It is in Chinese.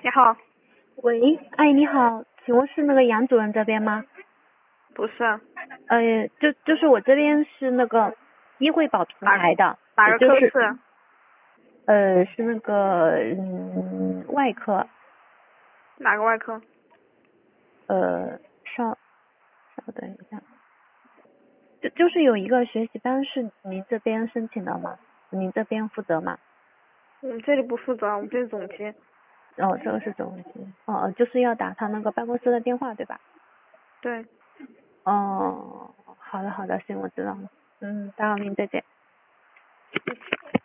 你好。 喂，哎，你好，请问是那个杨主任这边吗？ 不是。 就是我这边是那个医惠保平台的， 哪个科就是室？ 是那个外科， 哪个外科？ 稍等一下，就是有一个学习班是您这边申请的吗？您这边负责吗？ 我们这里不负责，我们这是总机。 哦，这个是总机，就是要打他那个办公室的电话对吧？ 对。 哦，好的，行，我知道了。打扰您，再见。